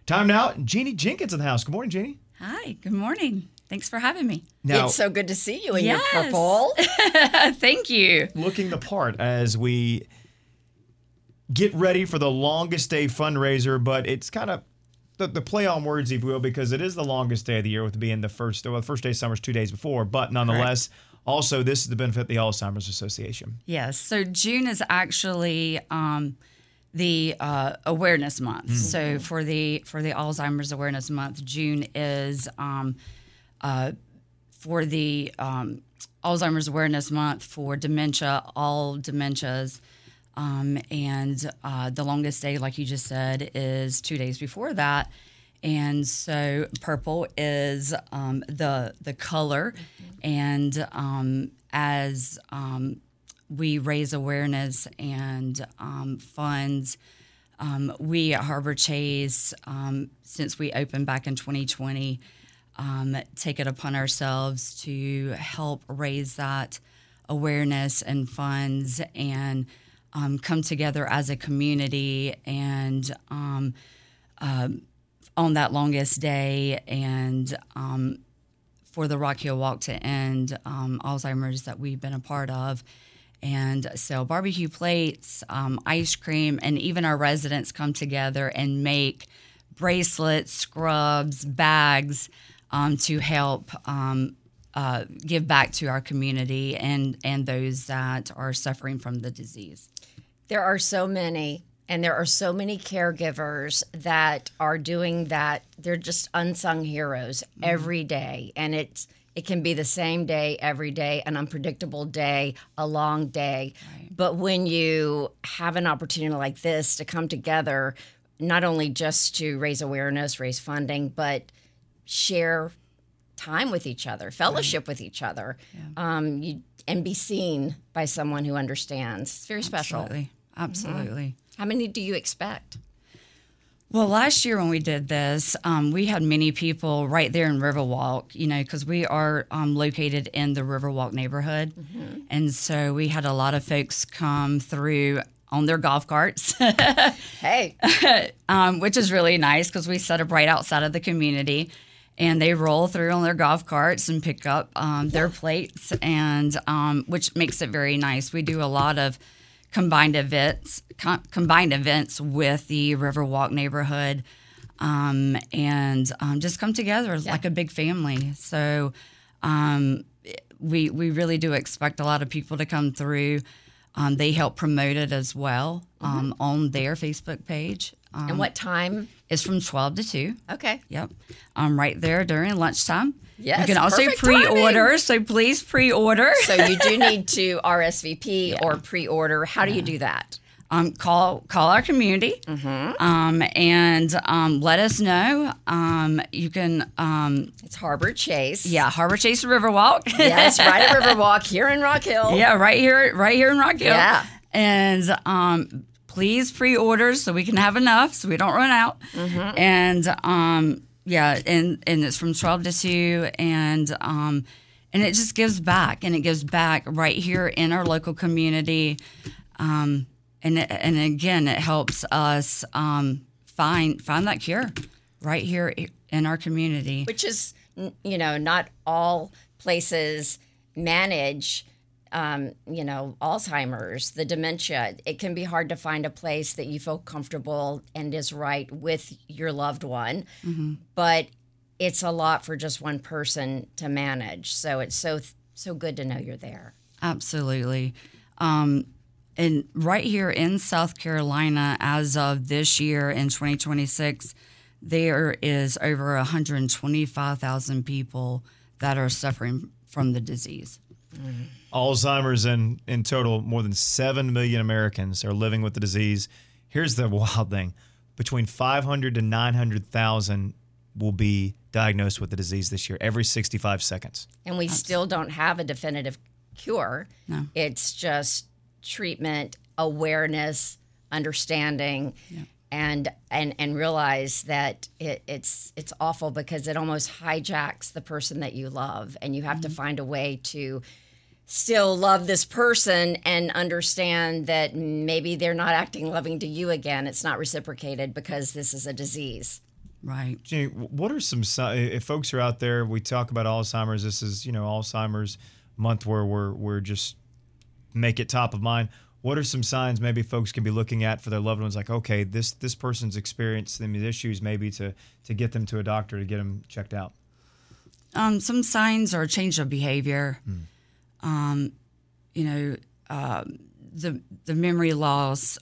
Time now, Jeannie Jenkins in the house. Good morning, Jeannie. Hi, good morning. Thanks for having me. Now, It's so good to see you in your purple. Thank you. looking the part as we get ready for the longest day fundraiser, but it's kind of the play on words, if you will, because it is the longest day of the year with being the first day of summer is 2 days before, but nonetheless, also this is to benefit the Alzheimer's Association. Yes, so June is actually the awareness month. So for the Alzheimer's Awareness Month, June is for the Alzheimer's Awareness Month for dementia, all dementias. And the longest day, like you just said, is 2 days before that. And so purple is the color. And as we raise awareness and funds, we at Harbor Chase, since we opened back in 2020, take it upon ourselves to help raise that awareness and funds and come together as a community and on that longest day and for the Rock Hill Walk to End Alzheimer's that we've been a part of, and sell barbecue plates, ice cream, and even our residents come together and make bracelets, scrubs, bags to help give back to our community and those that are suffering from the disease. There are so many, and there are so many caregivers that are doing that. They're just unsung heroes every day, and it can be the same day every day, an unpredictable day, a long day. Right. But when you have an opportunity like this to come together, not only just to raise awareness, raise funding, but share time with each other, fellowship with each other, and be seen by someone who understands. It's very special. Absolutely. How many do you expect? Well, last year when we did this, we had many people right there in Riverwalk, because we are located in the Riverwalk neighborhood. Mm-hmm. And so we had a lot of folks come through on their golf carts. Hey. Which is really nice because we set up right outside of the community. And they roll through on their golf carts and pick up their plates, and which makes it very nice. We do a lot of combined events with the Riverwalk neighborhood, and just come together like a big family. So we really do expect a lot of people to come through. They help promote it as well on their Facebook page. And what time? It's from 12 to 2. Okay. Yep. Right there during lunchtime. Yes. You can also pre-order, timing. So please pre-order. So you do need to RSVP or pre-order. How do you do that? Call our community and let us know. You can. It's Harbor Chase. Yeah, Harbor Chase Riverwalk. Yes, right at Riverwalk here in Rock Hill. Yeah, right here in Rock Hill. Yeah. And please pre-order so we can have enough so we don't run out. Mm-hmm. And and it's from 12 to 2, and it just gives back, and it gives back right here in our local community. And again, it helps us find that cure right here in our community. Which is, not all places manage, Alzheimer's, the dementia. It can be hard to find a place that you feel comfortable and is right with your loved one. Mm-hmm. But it's a lot for just one person to manage. So it's so good to know you're there. Absolutely. And right here in South Carolina, as of this year in 2026, there is over 125,000 people that are suffering from the disease. Mm-hmm. Alzheimer's, in total, more than 7 million Americans are living with the disease. Here's the wild thing. Between 500 to 900,000 will be diagnosed with the disease this year, every 65 seconds. And we still don't have a definitive cure. No. It's just treatment, awareness, understanding, and realize that it's awful because it almost hijacks the person that you love, and you have to find a way to still love this person and understand that maybe they're not acting loving to you again. It's not reciprocated because this is a disease. Right. Jenny, what are some if folks are out there? We talk about Alzheimer's. This is Alzheimer's month where we're just make it top of mind. What are some signs maybe folks can be looking at for their loved ones? Like, okay, this person's experienced these issues, maybe to get them to a doctor to get them checked out. Some signs are change of behavior. The memory loss.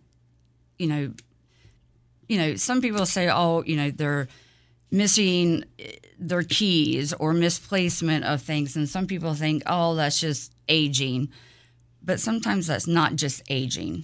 Some people say, they're missing their keys or misplacement of things, and some people think, oh, that's just aging. But sometimes that's not just aging.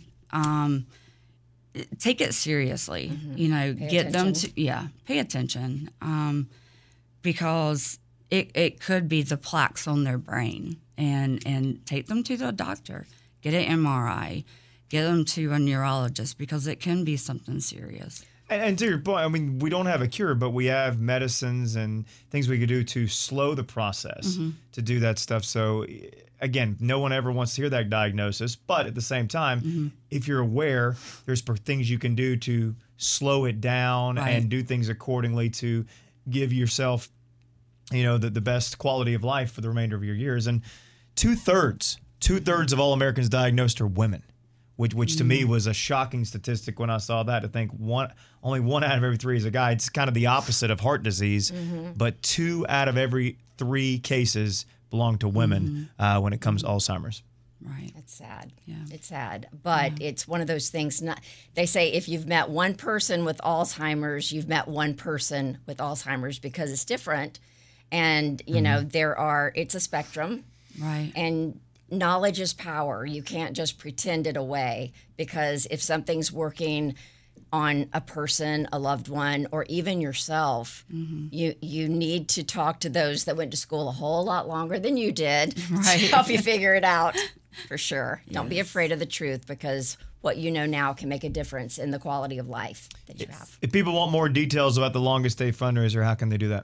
Take it seriously. Get them to pay attention, because it could be the plaques on their brain, and take them to the doctor, get an MRI, get them to a neurologist, because it can be something serious. And to your point, I mean, we don't have a cure, but we have medicines and things we could do to slow the process to do that stuff. So, again, no one ever wants to hear that diagnosis. But at the same time, if you're aware, there's things you can do to slow it down and do things accordingly to give yourself, the best quality of life for the remainder of your years. And two-thirds of all Americans diagnosed are women. Which to me was a shocking statistic when I saw that, to think only 1 out of every 3 is a guy. It's kind of the opposite of heart disease, but 2 out of every 3 cases belong to women when it comes to Alzheimer's. Right. It's sad. Yeah. It's sad. But it's one of those things. They say if you've met one person with Alzheimer's, you've met one person with Alzheimer's, because it's different. And, it's a spectrum. Right. And knowledge is power. You can't just pretend it away, because if something's working on a person, a loved one, or even yourself, you need to talk to those that went to school a whole lot longer than you did to help you figure it out, for sure. Don't be afraid of the truth, because what you know now can make a difference in the quality of life that you have. If people want more details about the Longest Day fundraiser, how can they do that?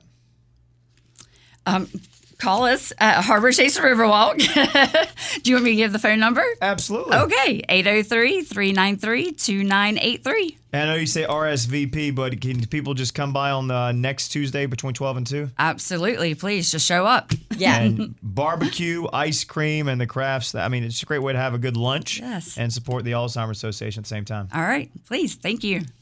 Call us at Harbor Chase Riverwalk. Do you want me to give the phone number? Absolutely. Okay, 803-393-2983. I know you say RSVP, but can people just come by on the next Tuesday between 12 and 2? Absolutely. Please, just show up. Yeah. And barbecue, ice cream, and the crafts. I mean, it's a great way to have a good lunch Yes. and support the Alzheimer's Association at the same time. All right. Please. Thank you.